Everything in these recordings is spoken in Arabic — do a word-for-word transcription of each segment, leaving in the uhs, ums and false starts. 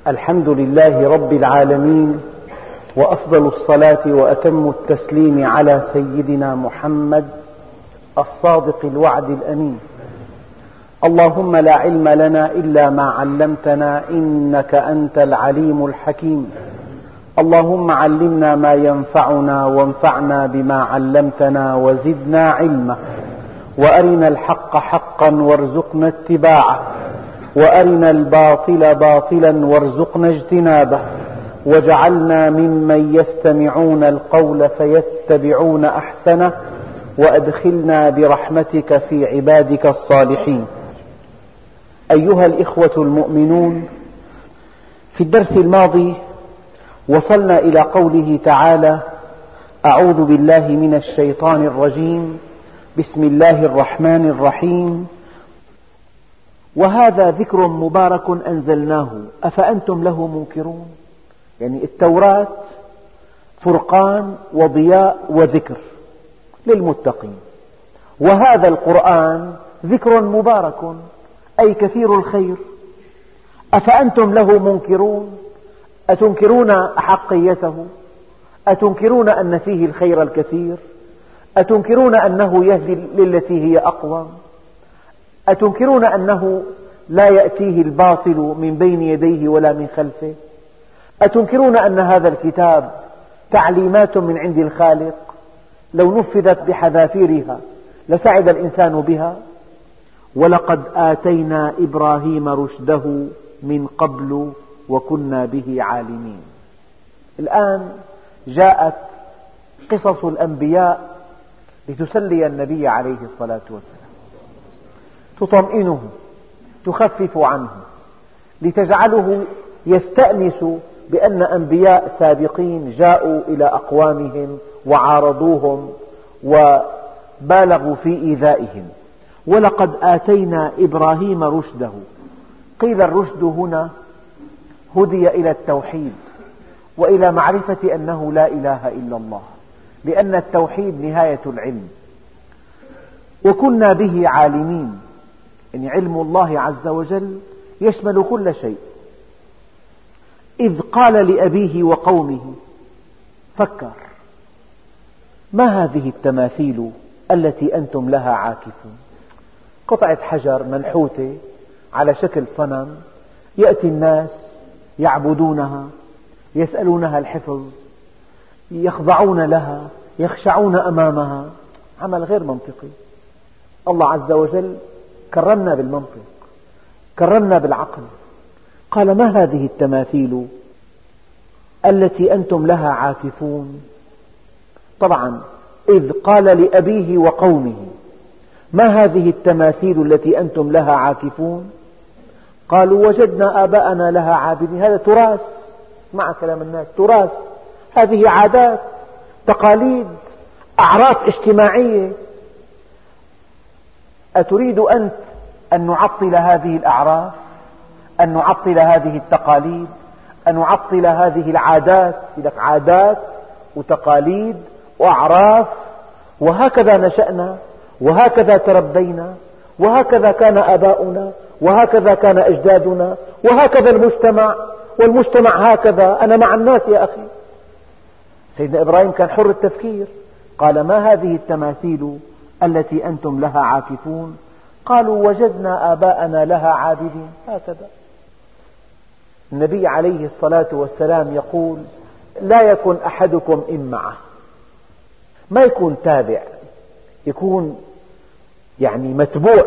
الحمد لله رب العالمين، وأفضل الصلاة وأتم التسليم على سيدنا محمد الصادق الوعد الأمين. اللهم لا علم لنا إلا ما علمتنا إنك أنت العليم الحكيم. اللهم علمنا ما ينفعنا وانفعنا بما علمتنا وزدنا علما، وأرنا الحق حقا وارزقنا اتباعه، وأرنا الباطل باطلا وارزقنا اجتنابه، واجعلنا ممن يستمعون القول فيتبعون أحسنه، وأدخلنا برحمتك في عبادك الصالحين. أيها الإخوة المؤمنون، في الدرس الماضي وصلنا إلى قوله تعالى: أعوذ بالله من الشيطان الرجيم، بسم الله الرحمن الرحيم، وهذا ذكر مبارك أنزلناه أفأنتم له منكرون. يعني التوراة فرقان وضياء وذكر للمتقين، وهذا القرآن ذكر مبارك أي كثير الخير. أفأنتم له منكرون، أتنكرون أحقيته؟ أتنكرون أن فيه الخير الكثير؟ أتنكرون أنه يهدي للتي هي أقوم؟ أتنكرون أنه لا يأتيه الباطل من بين يديه ولا من خلفه؟ أتنكرون أن هذا الكتاب تعليمات من عند الخالق لو نفذت بحذافيرها لسعد الإنسان بها؟ ولقد آتينا إبراهيم رشده من قبل وكنا به عالمين. الآن جاءت قصص الأنبياء لتسلي النبي عليه الصلاة والسلام، تطمئنه، تخفف عنه، لتجعله يستأنس بأن أنبياء سابقين جاءوا إلى أقوامهم وعارضوهم وبالغوا في إيذائهم. ولقد آتينا إبراهيم رشده. قيل الرشد هنا هدي إلى التوحيد وإلى معرفة أنه لا إله إلا الله، لأن التوحيد نهاية العلم. وكنا به عالمين، يعني علم الله عز وجل يشمل كل شيء. إذ قال لأبيه وقومه، فكر، ما هذه التماثيل التي أنتم لها عاكفون؟ قطعة حجر منحوتة على شكل صنم، يأتي الناس يعبدونها، يسألونها الحفظ، يخضعون لها، يخشعون أمامها. عمل غير منطقي. الله عز وجل كرمنا بالمنطق، كرمنا بالعقل. قال: ما هذه التماثيل التي أنتم لها عاكفون؟ طبعا إذ قال لأبيه وقومه، ما هذه التماثيل التي أنتم لها عاكفون؟ قالوا: وجدنا آباءنا لها عابدين. هذا تراث، مع كلام الناس، تراث. هذه عادات، تقاليد، أعراف اجتماعية. أتريد أنت أن نعطل هذه الأعراف، أن نعطل هذه التقاليد، أن نعطل هذه العادات؟ لك عادات وتقاليد وأعراف، وهكذا نشأنا، وهكذا تربينا، وهكذا كان آباؤنا، وهكذا كان أجدادنا، وهكذا المجتمع، والمجتمع هكذا. أنا مع الناس يا أخي. سيدنا إبراهيم كان حر التفكير. قال: ما هذه التماثيل التي أنتم لها عاكفون؟ قالوا: وجدنا آباءنا لها عابدين. هكذا. النبي عليه الصلاة والسلام يقول: لا يكن أحدكم إمعة، ما يكون تابع، يكون يعني متبوع.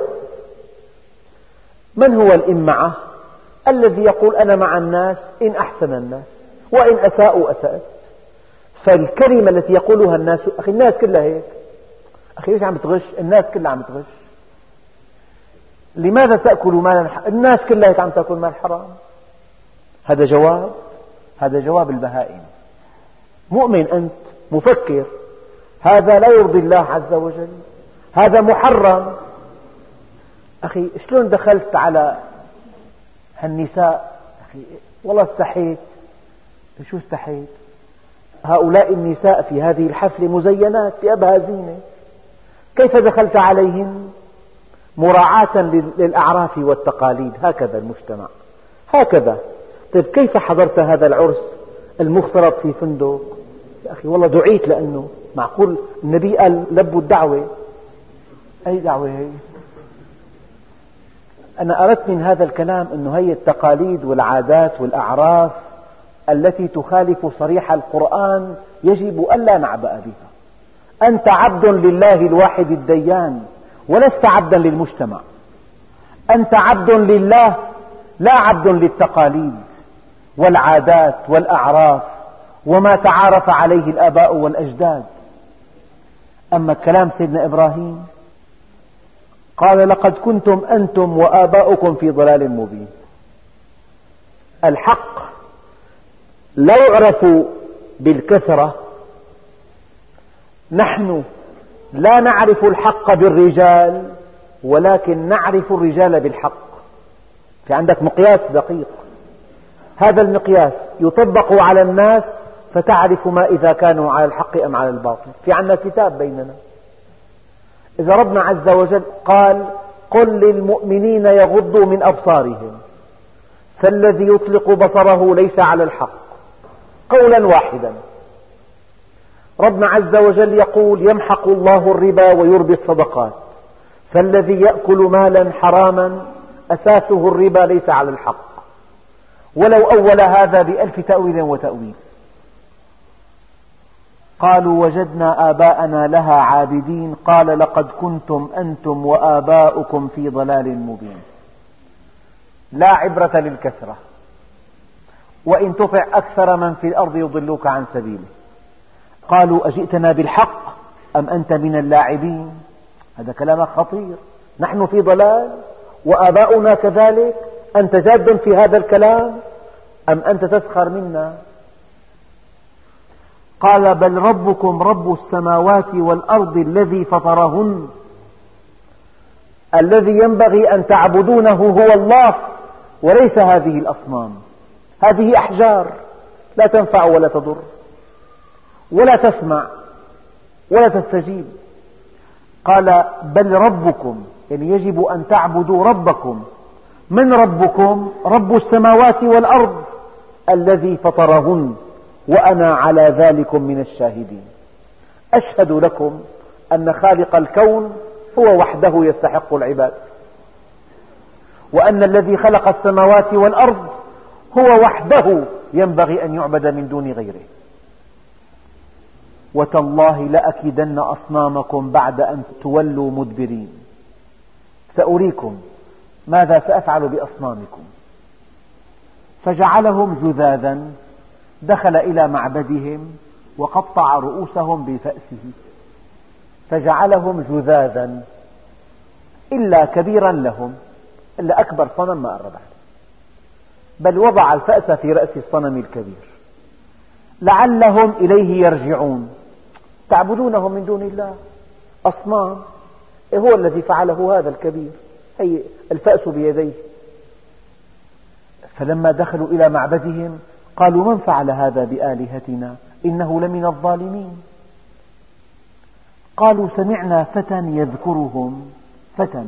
من هو الإمعة؟ الذي يقول: أنا مع الناس إن أحسن الناس، وإن أساءوا أسأت. فالكلمة التي يقولها الناس، أخي الناس كلها هيك، أخي ليش عم تغش؟ الناس كلها عم تغش. لماذا تأكل مالا حرام؟ الناس كلها هيك عم تأكل مال حرام. هذا جواب، هذا جواب البهائم. مؤمن أنت، مفكر، هذا لا يرضي الله عز وجل، هذا محرم. أخي شلون دخلت على هالنساء؟ أخي والله استحيت. شو استحيت؟ هؤلاء النساء في هذه الحفلة مزينات بأبهى زينة، كيف دخلت عليهن؟ مراعاة للأعراف والتقاليد. هكذا المجتمع، هكذا. طيب كيف حضرت هذا العرس المختلط في فندق؟ يا أخي والله دعيت لأنه معقول النبي قال لبوا الدعوة. أي دعوة هي؟ أنا أردت من هذا الكلام أنه هي التقاليد والعادات والأعراف التي تخالف صريح القرآن يجب ألا نعبأ بها. أنت عبد لله الواحد الديان ولست عبدا للمجتمع. أنت عبد لله لا عبد للتقاليد والعادات والأعراف وما تعارف عليه الآباء والأجداد. أما كلام سيدنا إبراهيم قال لقد كنتم أنتم وآباؤكم في ضلال مبين. الحق لا يعرف بالكثرة. نحن لا نعرف الحق بالرجال ولكن نعرف الرجال بالحق. في عندك مقياس دقيق، هذا المقياس يطبق على الناس فتعرف ما إذا كانوا على الحق أم على الباطل. في عندنا كتاب بيننا. إذا ربنا عز وجل قال قل للمؤمنين يغضوا من أبصارهم، فالذي يطلق بصره ليس على الحق قولا واحدا. ربنا عز وجل يقول يمحق الله الربا ويربي الصدقات، فالذي يأكل مالا حراما أساسه الربا ليس على الحق، ولو أول هذا بألف تأويل وتأويل. قالوا وجدنا آباءنا لها عابدين، قال لقد كنتم أنتم وآباؤكم في ضلال مبين. لا عبرة للكثرة، وإن تطع أكثر من في الأرض يضلوك عن سبيله. قالوا أجئتنا بالحق أم أنت من اللاعبين؟ هذا كلام خطير. نحن في ضلال وآباؤنا كذلك، أنت جاد في هذا الكلام أم أنت تسخر منا؟ قال بل ربكم رب السماوات والأرض الذي فطرهن، الذي ينبغي أن تعبدونه هو الله وليس هذه الأصنام. هذه أحجار لا تنفع ولا تضر ولا تسمع ولا تستجيب. قال بل ربكم، يعني يجب أن تعبدوا ربكم. من ربكم؟ رب السماوات والأرض الذي فطرهن وأنا على ذلك من الشاهدين. أشهد لكم أن خالق الكون هو وحده يستحق العبادة، وأن الذي خلق السماوات والأرض هو وحده ينبغي أن يعبد من دون غيره. وتالله لأكيدن أصنامكم بعد أن تولوا مدبرين. سأريكم ماذا سأفعل بأصنامكم. فجعلهم جذاذا، دخل إلى معبدهم وقطع رؤوسهم بفأسه فجعلهم جذاذا إلا كبيرا لهم، إلا أكبر صنم ما قرب عليه، بل وضع الفأس في رأس الصنم الكبير لعلهم إليه يرجعون. تعبدونهم من دون الله أصنام، هو الذي فعله هذا الكبير، هي الفأس بيديه. فلما دخلوا إلى معبدهم قالوا من فعل هذا بآلهتنا إنه لمن الظالمين. قالوا سمعنا فتى يذكرهم. فتى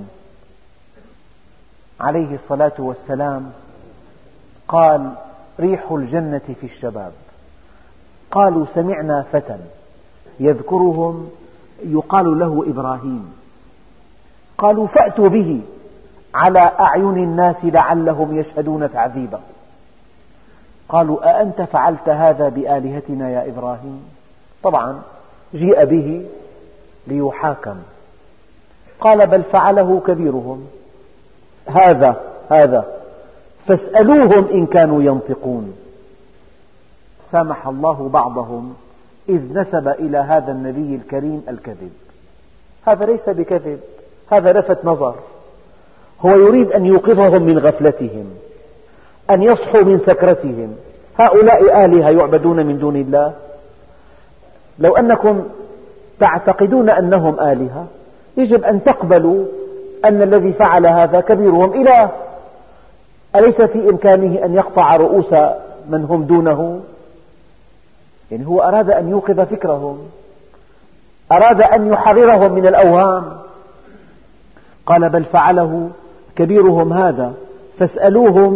عليه الصلاة والسلام قال ريح الجنة في الشباب. قالوا سمعنا فتى يذكرهم يقال له إبراهيم. قالوا فأتوا به على أعين الناس لعلهم يشهدون تعذيبه. قالوا أأنت فعلت هذا بآلهتنا يا إبراهيم؟ طبعا جيء به ليحاكم. قال بل فعله كبيرهم هذا هذا فاسألوهم إن كانوا ينطقون. سامح الله بعضهم إذ نسب إلى هذا النبي الكريم الكذب. هذا ليس بكذب، هذا لفت نظر. هو يريد أن يوقظهم من غفلتهم، أن يصحوا من سكرتهم. هؤلاء آلهة يعبدون من دون الله. لو أنكم تعتقدون أنهم آلهة يجب أن تقبلوا أن الذي فعل هذا كبيرهم إله. أليس في إمكانه أن يقطع رؤوس من هم دونه؟ يعني هو أراد أن يوقظ فكرهم، أراد أن يحررهم من الأوهام. قال بل فعله كبيرهم هذا فاسألوهم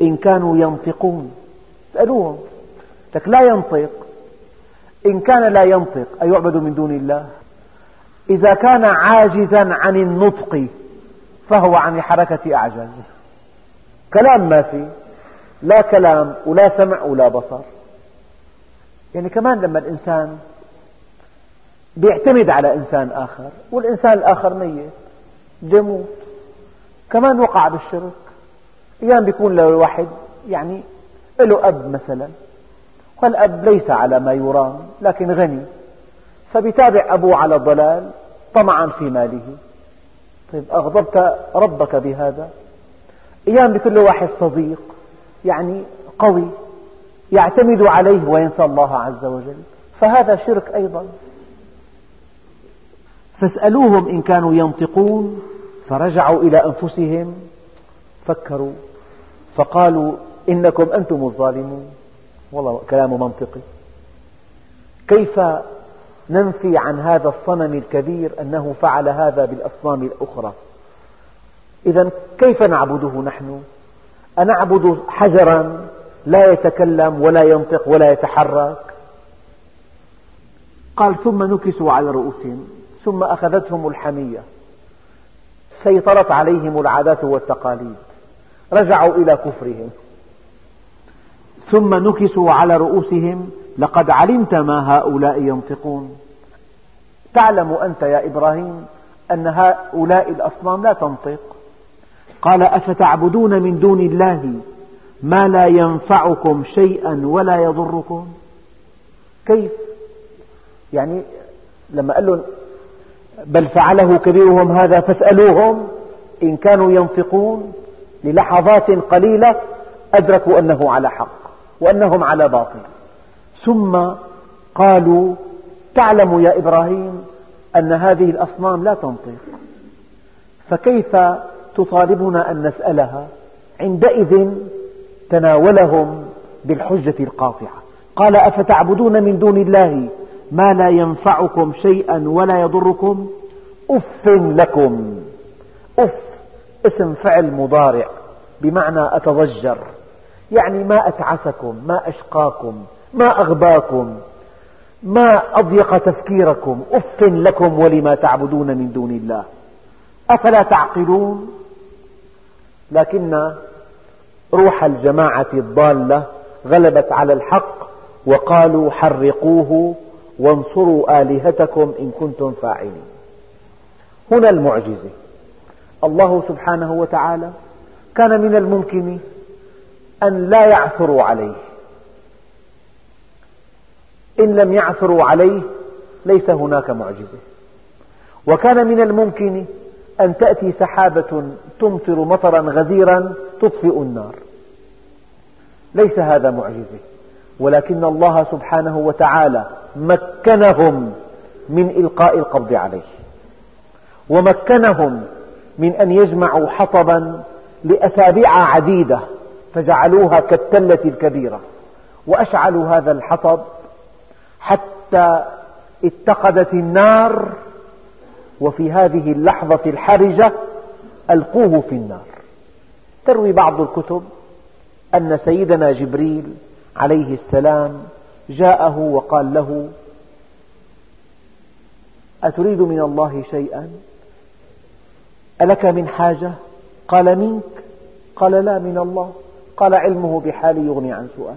إن كانوا ينطقون. اسألوهم، لك لا ينطق، إن كان لا ينطق أيعبد من دون الله؟ إذا كان عاجزا عن النطق فهو عن الحركة أعجز. كلام ما في، لا كلام ولا سمع ولا بصر. يعني كمان لما الإنسان بيعتمد على إنسان آخر والإنسان الآخر ميت بيموت، كمان وقع بالشرك. أيام بيكون له واحد يعني له أب مثلا، والأب ليس على ما يرام لكن غني، فبيتابع أبوه على الضلال طمعا في ماله. طيب أغضبت ربك بهذا؟ أيام بيكون له واحد صديق يعني قوي يعتمد عليه وينسى الله عز وجل، فهذا شرك أيضا. فاسألوهم إن كانوا ينطقون، فرجعوا إلى أنفسهم فكروا فقالوا إنكم أنتم الظالمون. والله كلام منطقي. كيف ننفي عن هذا الصنم الكبير أنه فعل هذا بالأصنام الأخرى؟ إذا كيف نعبده نحن؟ أنعبد حجرا لا يتكلم ولا ينطق ولا يتحرك؟ قال ثم نكسوا على رؤوسهم ثم أخذتهم الحمية، سيطرت عليهم العادات والتقاليد، رجعوا إلى كفرهم. ثم نكسوا على رؤوسهم لقد علمت ما هؤلاء ينطقون. تعلم أنت يا إبراهيم أن هؤلاء الأصنام لا تنطق. قال أفتعبدون من دون الله ما لا ينفعكم شيئا ولا يضركم؟ كيف؟ يعني لما قال لهم بل فعله كبيرهم هذا فاسألوهم إن كانوا ينطقون، للحظات قليلة أدركوا أنه على حق وأنهم على باطل. ثم قالوا تعلم يا إبراهيم أن هذه الأصنام لا تنطق، فكيف تطالبنا أن نسألها؟ عندئذ تناولهم بالحجة القاطعة. قال أفتعبدون من دون الله ما لا ينفعكم شيئا ولا يضركم؟ أف لكم. أف اسم فعل مضارع بمعنى أتضجر، يعني ما أتعسكم، ما أشقاكم، ما أغباكم، ما أضيق تفكيركم. أف لكم ولما تعبدون من دون الله أفلا تعقلون؟ لكن روح الجماعة الضالة غلبت على الحق وقالوا حرقوه وانصروا آلهتكم إن كنتم فاعلين. هنا المعجزة. الله سبحانه وتعالى كان من الممكن أن لا يعثروا عليه، إن لم يعثروا عليه ليس هناك معجزة. وكان من الممكن أن تأتي سحابة تمطر مطرا غزيرا تطفئ النار، ليس هذا معجزة. ولكن الله سبحانه وتعالى مكنهم من إلقاء القبض عليه، ومكنهم من أن يجمعوا حطبا لأسابيع عديدة فجعلوها كالتلة الكبيرة، وأشعلوا هذا الحطب حتى اتقدت النار، وفي هذه اللحظة الحرجة ألقوه في النار. تروي بعض الكتب أن سيدنا جبريل عليه السلام جاءه وقال له أتريد من الله شيئا؟ ألك من حاجة؟ قال منك؟ قال لا من الله. قال علمه بحالي يغني عن سؤال.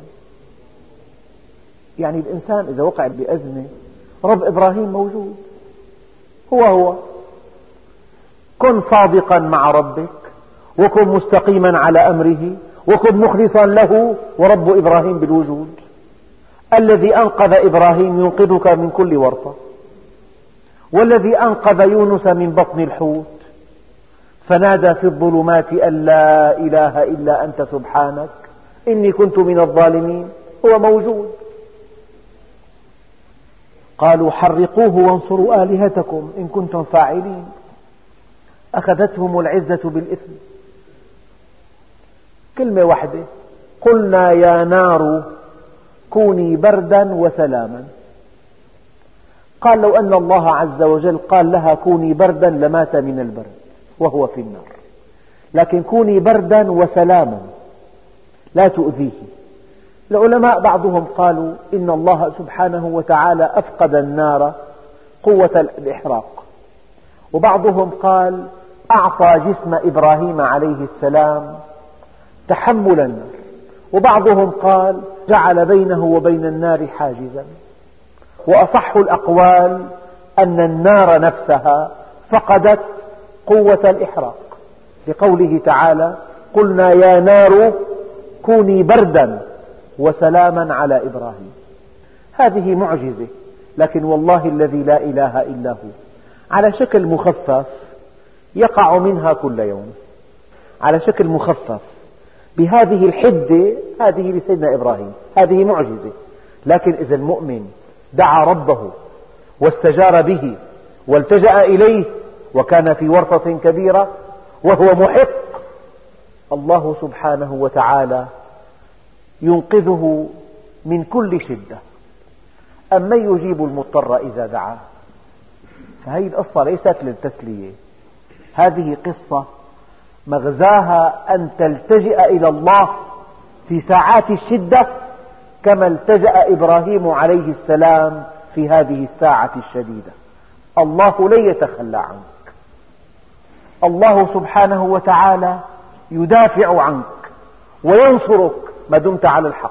يعني الإنسان إذا وقع بأزمة رب إبراهيم موجود، هو هو. كن صادقا مع ربك، وكن مستقيما على أمره، وكن مخلصا له، ورب إبراهيم بالوجود. الذي أنقذ إبراهيم ينقذك من كل ورطة، والذي أنقذ يونس من بطن الحوت فنادى في الظلمات أن لا إله إلا أنت سبحانك إني كنت من الظالمين، هو موجود. قالوا حرقوه وانصروا آلهتكم إن كنتم فاعلين. أخذتهم العزة بالإثم. كلمة واحدة، قلنا يا نار كوني بردا وسلاما. قال لو أن الله عز وجل قال لها كوني بردا لمات من البرد وهو في النار، لكن كوني بردا وسلاما، لا تؤذيه. العلماء بعضهم قالوا إن الله سبحانه وتعالى أفقد النار قوة الإحراق، وبعضهم قال أعطى جسم إبراهيم عليه السلام تحمل النار، وبعضهم قال جعل بينه وبين النار حاجزا. وأصح الأقوال أن النار نفسها فقدت قوة الإحراق، لقوله تعالى قلنا يا نار كوني بردا وسلاما على إبراهيم. هذه معجزة، لكن والله الذي لا إله إلا هو على شكل مخفف يقع منها كل يوم، على شكل مخفف بهذه الحدة. هذه لسيدنا إبراهيم، هذه معجزة. لكن إذا المؤمن دعا ربه واستجار به والتجأ إليه وكان في ورطة كبيرة وهو محق، الله سبحانه وتعالى ينقذه من كل شدة. أمن يجيب المضطر إذا دعاه. فهذه القصة ليست للتسلية، هذه قصة مغزاها أن تلتجئ إلى الله في ساعات الشدة كما التجأ إبراهيم عليه السلام في هذه الساعة الشديدة. الله لن يتخلى عنك، الله سبحانه وتعالى يدافع عنك وينصرك ما دمت على الحق.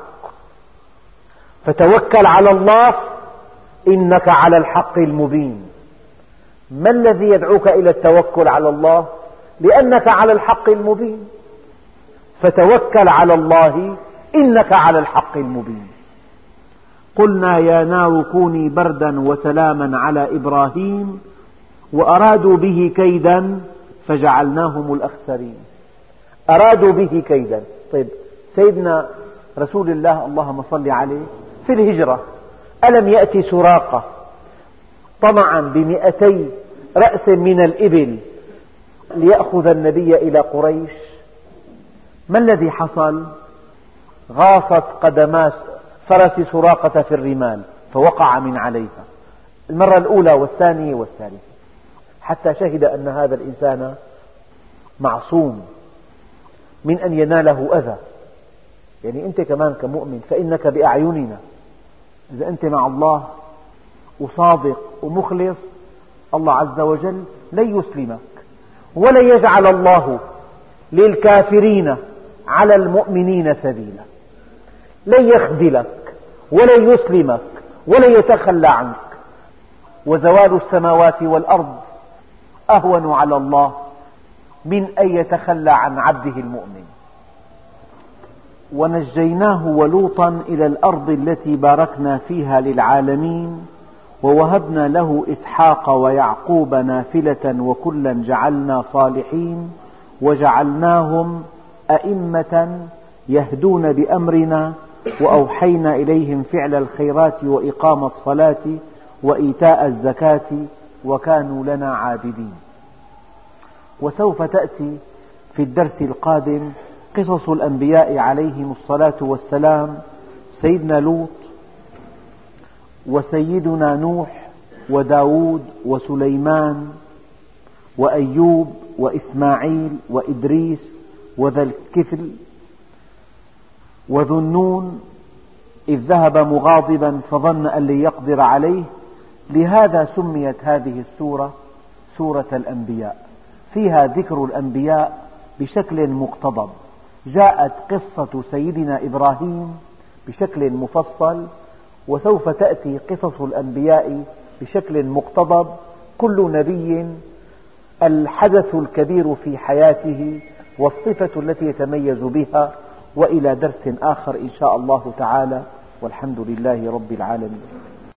فتوكل على الله إنك على الحق المبين. ما الذي يدعوك إلى التوكل على الله؟ لأنك على الحق المبين، فتوكل على الله إنك على الحق المبين. قلنا يا نار كوني بردا وسلاما على إبراهيم وأرادوا به كيدا فجعلناهم الأخسرين. أرادوا به كيدا. طيب سيدنا رسول الله اللهم صل عليه في الهجرة ألم يأتي سراقة طمعا بمئتي رأس من الإبل ليأخذ النبي إلى قريش؟ ما الذي حصل؟ غاصت قدما فرس سراقة في الرمال فوقع من عليها المرة الأولى والثانية والثالثة، حتى شهد أن هذا الإنسان معصوم من أن يناله أذى. يعني أنت كمان كمؤمن فإنك بأعيننا، إذا أنت مع الله وصادق ومخلص الله عز وجل لن يسلمك، ولن يجعل الله للكافرين على المؤمنين سبيلا. لن يخذلك ولن يسلمك ولن يتخلى عنك. وزوال السماوات والأرض أهون على الله من أن يتخلى عن عبده المؤمن. ونجيناه ولوطا إلى الأرض التي باركنا فيها للعالمين ووهبنا له إسحاق ويعقوب نافلة وكلا جعلنا صالحين وجعلناهم أئمة يهدون بأمرنا وأوحينا إليهم فعل الخيرات وإقام الصلاة وإيتاء الزكاة وكانوا لنا عابدين. وسوف تأتي في الدرس القادم قصص الأنبياء عليهم الصلاة والسلام، سيدنا لوط وسيدنا نوح وداود وسليمان وأيوب وإسماعيل وإدريس وذا الكفل وذو النون إذ ذهب مغاضبا فظن أن لن يقدر عليه. لهذا سميت هذه السورة سورة الأنبياء، فيها ذكر الأنبياء بشكل مقتضب. جاءت قصة سيدنا إبراهيم بشكل مفصل، وسوف تأتي قصص الأنبياء بشكل مقتضب. كل نبي الحدث الكبير في حياته والصفة التي يتميز بها. وإلى درس آخر إن شاء الله تعالى، والحمد لله رب العالمين.